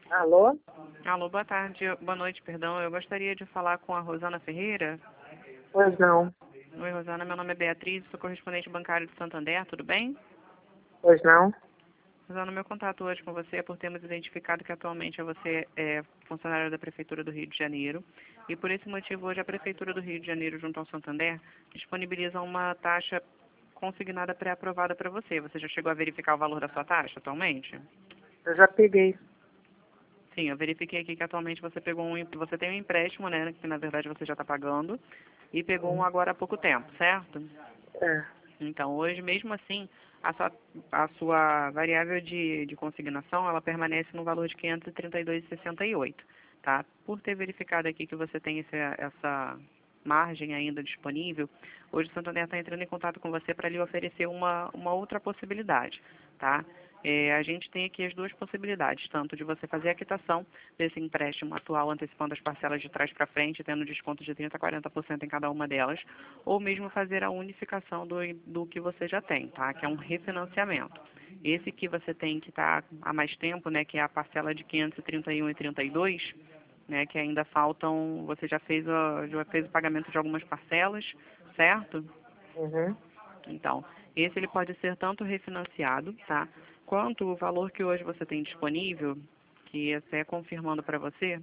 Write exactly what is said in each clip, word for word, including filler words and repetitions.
Alô? Alô, boa tarde, boa noite, perdão. Eu gostaria de falar com a Rosana Ferreira. Pois não. Oi, Rosana, meu nome é Beatriz, sou correspondente bancário de Santander, tudo bem? Pois não. Rosana, meu contato hoje com você é por termos identificado que atualmente você é funcionária da Prefeitura do Rio de Janeiro e por esse motivo hoje a Prefeitura do Rio de Janeiro junto ao Santander disponibiliza uma taxa consignada pré-aprovada para você. Você já chegou a verificar o valor da sua taxa atualmente? Eu já peguei. Sim, eu verifiquei aqui que atualmente você pegou um, você tem um empréstimo, né, que na verdade você já está pagando, e pegou um agora há pouco tempo, certo? É. Então, hoje, mesmo assim, a sua, a sua variável de, de consignação, ela permanece no valor de quinhentos e trinta e dois vírgula sessenta e oito, tá? Por ter verificado aqui que você tem esse, essa margem ainda disponível, hoje o Santander está entrando em contato com você para lhe oferecer uma, uma outra possibilidade, tá? É, a gente tem aqui as duas possibilidades, tanto de você fazer a quitação desse empréstimo atual, antecipando as parcelas de trás para frente, tendo desconto de trinta por cento a quarenta por cento em cada uma delas, ou mesmo fazer a unificação do, do que você já tem, tá? Que é um refinanciamento. Esse que você tem que está há mais tempo, né, que é a parcela de quinhentos e trinta e um e trinta e dois, né, que ainda faltam, você já fez, a, já fez o pagamento de algumas parcelas, certo? Uhum. Então, esse ele pode ser tanto refinanciado, tá? Quanto o valor que hoje você tem disponível, que até confirmando para você,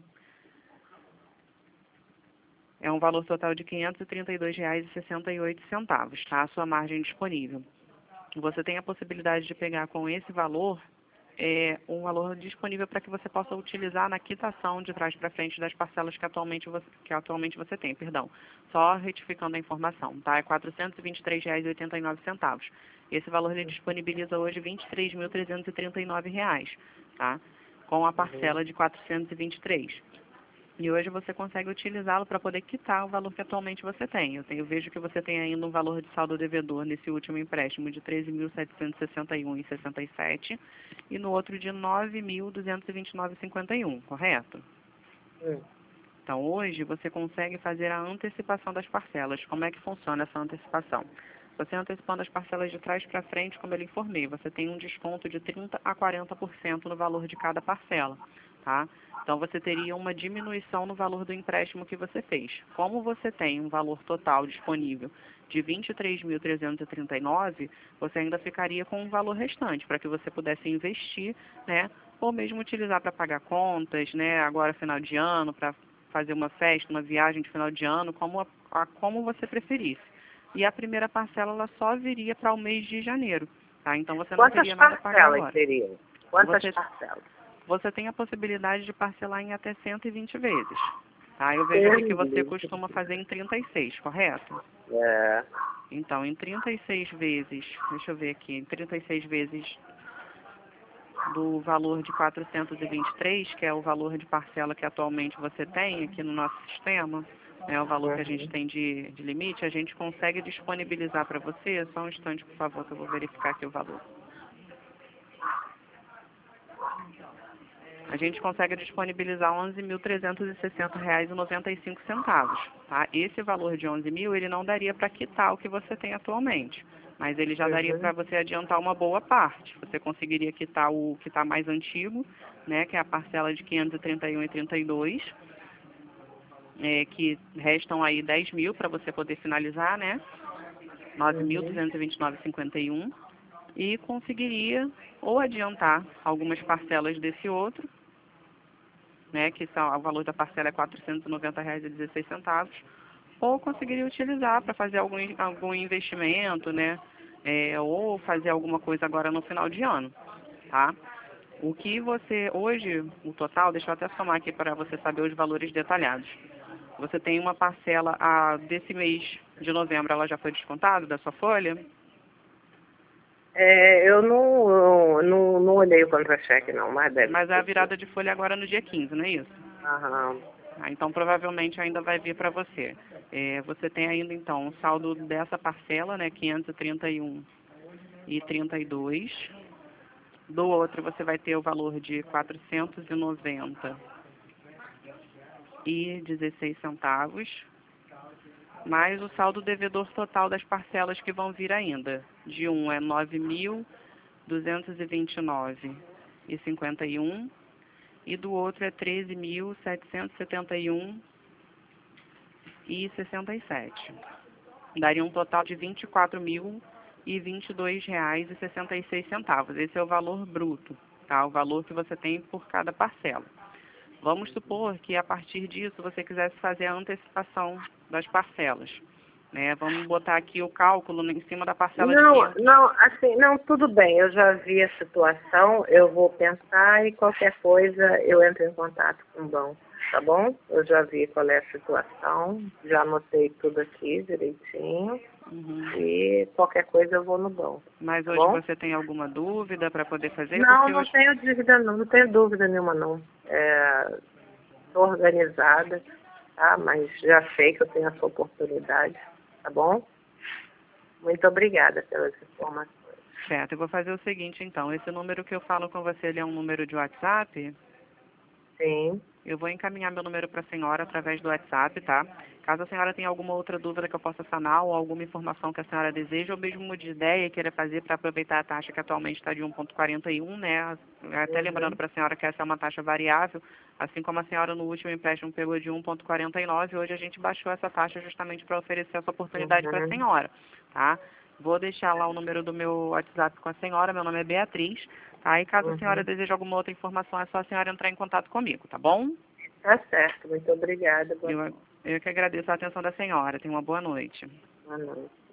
é um valor total de quinhentos e trinta e dois reais e sessenta e oito centavos, tá? A sua margem disponível. Você tem a possibilidade de pegar com esse valor é, um valor disponível para que você possa utilizar na quitação de trás para frente das parcelas que atualmente você, que atualmente você tem, perdão. Só retificando a informação, tá? É quatrocentos e vinte e três reais e oitenta e nove centavos. Esse valor ele disponibiliza hoje vinte e três mil trezentos e trinta e nove reais, tá? Com a Uhum. parcela de quatrocentos e vinte e três. E hoje você consegue utilizá-lo para poder quitar o valor que atualmente você tem. Eu, tenho, eu vejo que você tem ainda um valor de saldo devedor nesse último empréstimo de treze mil setecentos e sessenta e um reais e sessenta e sete centavos e no outro de nove mil duzentos e vinte e nove reais e cinquenta e um centavos, correto? Hum. Então, hoje você consegue fazer a antecipação das parcelas. Como é que funciona essa antecipação? Você antecipando as parcelas de trás para frente, como eu lhe informei, você tem um desconto de trinta por cento a quarenta por cento no valor de cada parcela, tá? Então, você teria uma diminuição no valor do empréstimo que você fez. Como você tem um valor total disponível de vinte e três mil trezentos e trinta e nove reais, você ainda ficaria com um valor restante para que você pudesse investir, né? Ou mesmo utilizar para pagar contas, né? Agora, final de ano, para fazer uma festa, uma viagem de final de ano, como, a, a, como você preferisse. E a primeira parcela ela só viria para o mês de janeiro, tá? Então você não Quantas teria nada a pagar parcelas agora. seriam? Quantas Você, parcelas? você tem a possibilidade de parcelar em até cento e vinte vezes, tá? Eu vejo aqui que você Entendi. costuma fazer em trinta e seis, correto? É. Então, em trinta e seis vezes, deixa eu ver aqui, em trinta e seis vezes do valor de quatrocentos e vinte e três, que é o valor de parcela que atualmente você tem aqui no nosso sistema, é o valor que a gente Uhum. tem de, de limite, a gente consegue disponibilizar para você, só um instante, por favor, que eu vou verificar aqui o valor. A gente consegue disponibilizar onze mil trezentos e sessenta reais e noventa e cinco centavos, tá? Esse valor de onze mil, ele não daria para quitar o que você tem atualmente, mas ele já daria para Uhum. você adiantar uma boa parte. Você conseguiria quitar o que está mais antigo, né, que é a parcela de quinhentos e trinta e um reais e trinta e dois centavos, é, que restam aí dez mil para você poder finalizar, né? nove mil Uhum. duzentos e vinte e nove reais e cinquenta e um centavos e conseguiria ou adiantar algumas parcelas desse outro, né, que são, o valor da parcela é quatrocentos e noventa reais e dezesseis centavos, ou conseguiria utilizar para fazer algum, algum investimento, né, é, ou fazer alguma coisa agora no final de ano, tá? O que você, hoje, o total, deixa eu até somar aqui para você saber os valores detalhados. Você tem uma parcela a, desse mês de novembro, ela já foi descontada da sua folha? É, eu não, eu não, não olhei o contra-cheque, não, mas deve Mas a ter sido. virada de folha agora é no dia quinze, não é isso? Aham. Ah, então, provavelmente ainda vai vir para você. É, você tem ainda, então, o saldo dessa parcela, né, quinhentos e trinta e um reais e trinta e dois centavos. Do outro, você vai ter o valor de quatrocentos e noventa reais e dezesseis centavos, mais o saldo devedor total das parcelas que vão vir ainda. De um é nove mil duzentos e vinte e nove reais e cinquenta e um centavos. e do outro é treze mil setecentos e setenta e um e sessenta e sete. Daria um total de vinte e quatro mil e vinte e dois reais e sessenta e seis centavos. Esse é o valor bruto, tá? O valor que você tem por cada parcela. Vamos supor que a partir disso você quisesse fazer a antecipação das parcelas, né? Vamos botar aqui o cálculo em cima da parcela de Não, quinhentos. não, assim, não, tudo bem, eu já vi a situação, eu vou pensar e qualquer coisa eu entro em contato com o banco, tá bom? Eu já vi qual é a situação, já anotei tudo aqui direitinho Uhum. e qualquer coisa eu vou no banco, Mas tá hoje bom? você tem alguma dúvida para poder fazer? Não, Porque não hoje... tenho dúvida, não, não tenho dúvida nenhuma não. É, estou organizada, tá? Mas já sei que eu tenho essa oportunidade, tá bom? Muito obrigada pelas informações. Certo, eu vou fazer o seguinte então, esse número que eu falo com você, ele é um número de WhatsApp? Sim. Eu vou encaminhar meu número para a senhora através do WhatsApp, tá? Caso a senhora tenha alguma outra dúvida que eu possa sanar ou alguma informação que a senhora deseja ou mesmo de ideia queira fazer para aproveitar a taxa que atualmente está de um vírgula quarenta e um, né? Até lembrando Uhum. para a senhora que essa é uma taxa variável, assim como a senhora no último empréstimo pegou de um vírgula quarenta e nove, hoje a gente baixou essa taxa justamente para oferecer essa oportunidade para a Uhum. senhora, tá? Vou deixar lá o número do meu WhatsApp com a senhora, meu nome é Beatriz, tá? E caso a senhora Uhum. deseje alguma outra informação, é só a senhora entrar em contato comigo, tá bom? Tá certo, muito obrigada. Boa Eu, noite. eu que agradeço a atenção da senhora. Tenha uma boa noite. Boa noite.